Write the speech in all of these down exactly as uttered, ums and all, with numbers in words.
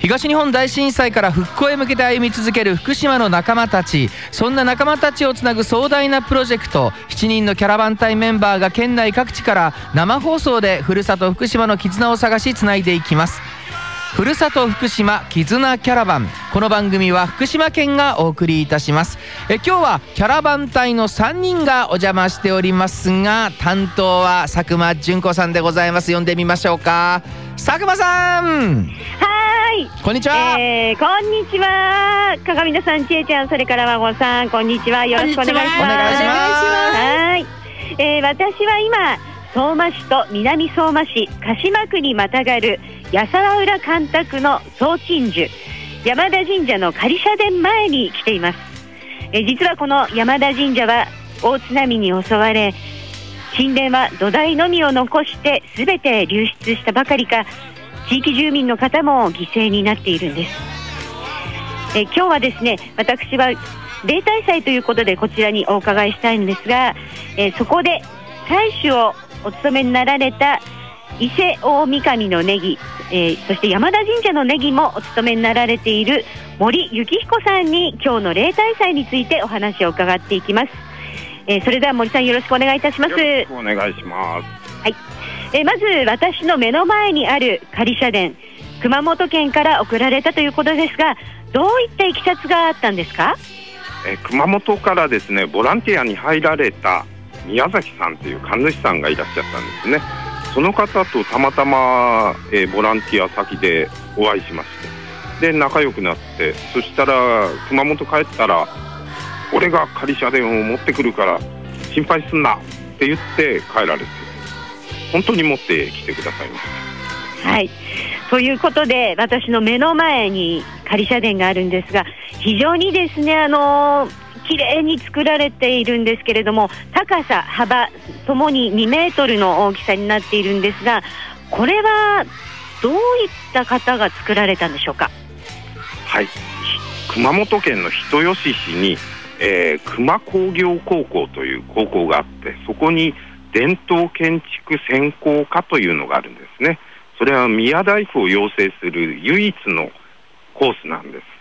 東日本大震災から復興へ向けて歩み続ける福島の仲間たち、そんな仲間たちをつなぐ壮大なプロジェクト、しちにんのキャラバン隊メンバーが県内各地から生放送でふるさと福島の絆を探しつないでいきます。ふるさと福島絆キャラバン、この番組は福島県がお送りいたします。え今日はキャラバン隊のさんにんがお邪魔しておりますが、担当は佐久間純子さんでございます。呼んでみましょうか。佐久間さん、 はい、 こんにちは。 えー、こんにちは。鏡野さん、ちえちゃん、それから孫さん、こんにちは。よろしくお願いします。 お願いします。 はい、えー、私は今相馬市と南相馬市鹿島区にまたがる八沢浦干拓の総鎮守山田神社の仮社殿前に来ています。えー、実はこの山田神社は大津波に襲われ、神殿は土台のみを残して全て流出したばかりか、地域住民の方も犠牲になっているんです。え今日はですね、私は例大祭ということでこちらにお伺いしたいんですが、えそこで祭主をお務めになられた伊勢大神のネギ、えー、そして山田神社のネギもお務めになられている森幸彦さんに今日の例大祭についてお話を伺っていきます。えー、それでは森さん、よろしくお願いいたします。よろしくお願いします。 はい、えー、まず私の目の前にある仮社殿、熊本県から送られたということですが、どういったいきさつがあったんですか？ えー、熊本からですね、ボランティアに入られた宮崎さんという神主さんがいらっしゃったんですね。その方とたまたま、えー、ボランティア先でお会いしまして、で仲良くなって、そしたら熊本帰ったら俺が仮社殿を持ってくるから心配すんなって言って帰られて、本当に持ってきてくださいました。 はい、ということで私の目の前に仮社殿があるんですが、非常にですね、あのー綺麗に作られているんですけれども、高さ幅ともににメートルの大きさになっているんですが、これはどういった方が作られたんでしょうか？ はい、熊本県の人吉市に、えー、熊工業高校という高校があって、そこに伝統建築専攻科というのがあるんですね。それは宮大工を養成する唯一のコースなんです。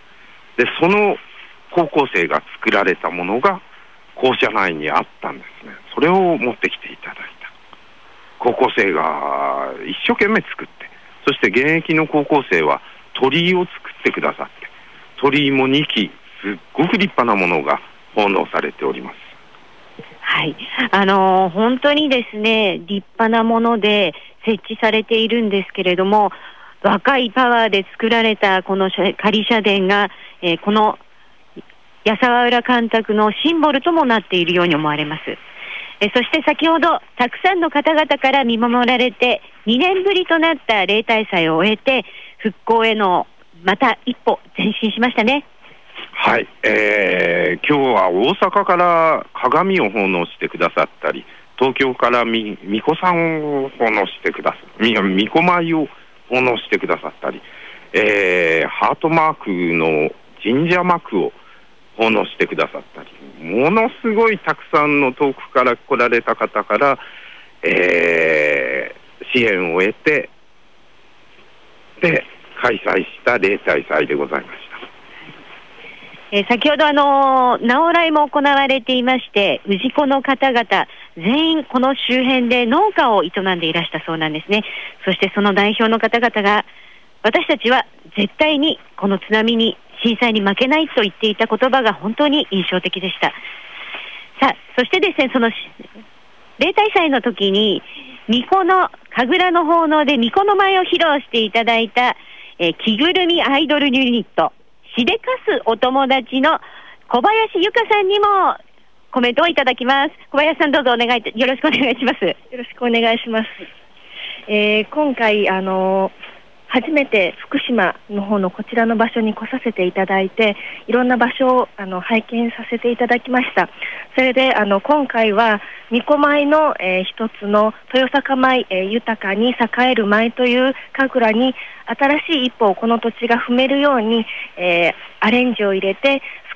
でその高校生が作られたものが校舎内にあったんですね。それを持ってきていただいた高校生が一生懸命作って、そして現役の高校生は鳥居を作ってくださって、鳥居もにきすっごく立派なものが奉納されております。 はい、あのー、本当にですね、立派なもので設置されているんですけれども、若いパワーで作られたこの仮社殿が、えー、この八沢浦干拓のシンボルともなっているように思われます。えそして先ほどたくさんの方々から見守られてにねんぶりとなった例大祭を終えて、復興へのまた一歩前進しましたね。 はい、えー、今日は大阪から鏡を奉納してくださったり、東京からみ巫女さんを奉納してくださみ巫女舞を奉納してくださったり、えー、ハートマークの神社幕を奉納してくださったり、ものすごいたくさんの遠くから来られた方から、えー、支援を得てで開催した例大祭でございました。 えー、先ほどあのー、直来も行われていまして、氏子の方々全員この周辺で農家を営んでいらしたそうなんですね。そしてその代表の方々が、私たちは絶対にこの津波に震災に負けないと言っていた言葉が本当に印象的でした。さあ、そしてですね、その例大祭の時に巫女の神楽の奉納で巫女の舞を披露していただいた、えー、着ぐるみアイドルユニットしでかすお友達の小林由香さんにもコメントをいただきます。小林さん、どうぞお願いよろしくお願いします。よろしくお願いします。えー、今回あのー初めて福島の方のこちらの場所に来させていただいて、いろんな場所をあの拝見させていただきました。それであの今回は巫女舞の、えー、一つの豊坂舞、えー、豊かに栄える舞という神楽に新しい一歩をこの土地が踏めるように、えー、アレンジを入れて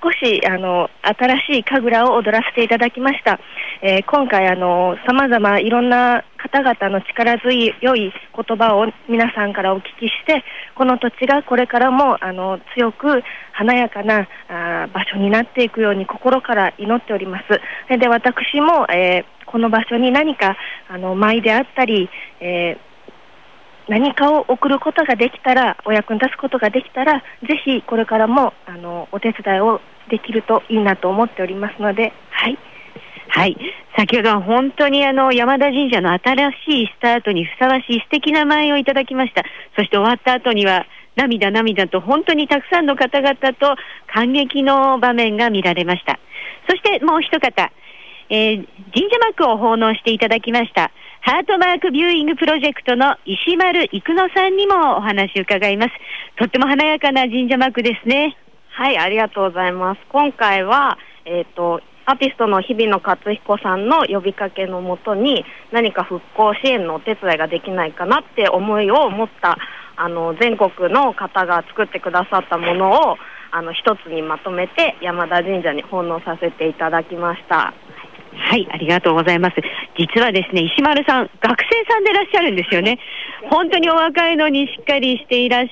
少しあの新しい神楽を踊らせていただきました。えー、今回あの様々いろんな方々の力強い言葉を皆さんからお聞きして、この土地がこれからもあの強く華やかなあ場所になっていくように心から祈っております。で、で私も、えー、この場所に何かあの舞であったり、えー何かを送ることができたら、お役に立つことができたら、ぜひこれからもあのお手伝いをできるといいなと思っておりますので、はい。 はい。先ほどは本当にあの山田神社の新しいスタートにふさわしい素敵な舞をいただきました。そして終わった後には涙涙と本当にたくさんの方々と感激の場面が見られました。そしてもう一方、えー、神社幕を奉納していただきましたハートマークビューイングプロジェクトの石丸育乃さんにもお話を伺います。とっても華やかな神社幕ですね。 はい、ありがとうございます。今回は、えっと、アーティストの日比野勝彦さんの呼びかけのもとに何か復興支援のお手伝いができないかなって思いを持ったあの全国の方が作ってくださったものをあの一つにまとめて山田神社に奉納させていただきました。 はい、ありがとうございます。実はですね、石丸さん、学生さんでいらっしゃるんですよね。本当にお若いのにしっかりしていらして、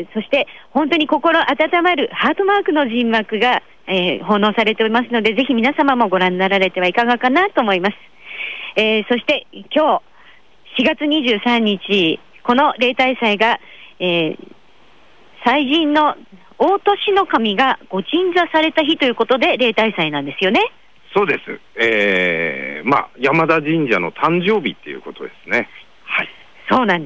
そして本当に心温まるハートマークの神幕が、えー、奉納されておりますので、ぜひ皆様もご覧になられてはいかがかなと思います。えー、そして今日しがつにじゅうさんにち、この例大祭が、えー、祭神の大年の神がご鎮座された日ということで例大祭なんですよね。 そうです。えー、まあ山田神社の誕生日っていうことですね。はい。 そうなんです。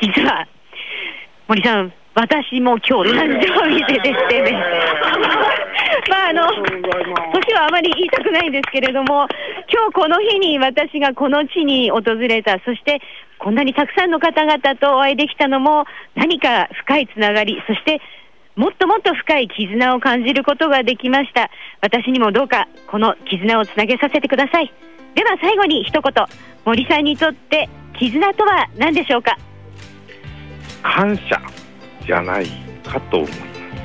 実は森さん、私も今日誕生日ででしてね。まああの年はあまり言いたくないんですけれども、今日この日に私がこの地に訪れた、そしてこんなにたくさんの方々とお会いできたのも何か深いつながり、そしてもっともっと深い絆を感じることができました。私にもどうかこの絆をつなげさせてください。では最後に一言、森さんにとって絆とは何でしょうか？ 感謝じゃないかと思います。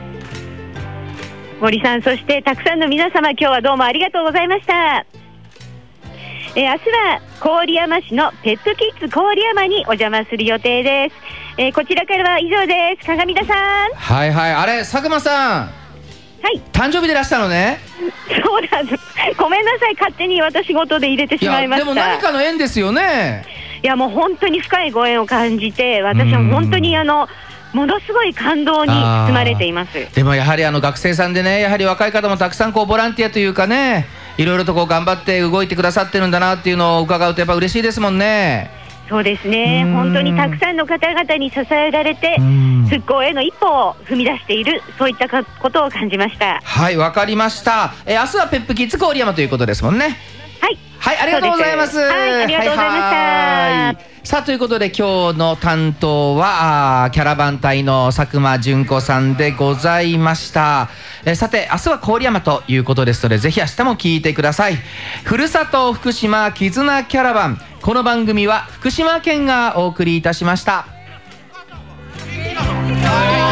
森さん、そしてたくさんの皆様、今日はどうもありがとうございました。えー、明日は郡山市のペットキッズ郡山にお邪魔する予定です。えー、こちらからは以上です。鏡田さん。 はいはい、あれ佐久間さん、 はい、 誕生日でいらしたのね。 そうなんです。ごめんなさい、勝手に私事で入れてしまいました。 いやでも何かの縁ですよね。 いやもう本当に深いご縁を感じて、私は本当にあのものすごい感動に包まれています。 でもやはりあの学生さんでね、やはり若い方もたくさんこうボランティアというかね、いろいろとこう頑張って動いてくださってるんだなっていうのを伺うとやっぱ嬉しいですもんね。 そうですね、本当にたくさんの方々に支えられて復興への一歩を踏み出している、そういったことを感じました。 はい、わかりました。え明日はペップキッズ郡山ということですもんね。 はいはい、ありがとうございます。 はい、ありがとうございました。 はいはい、さあということで今日の担当はあキャラバン隊の佐久間純子さんでございました。えさて明日は郡山ということですので、ぜひ明日も聞いてください。ふるさと福島絆キャラバン、この番組は福島県がお送りいたしました。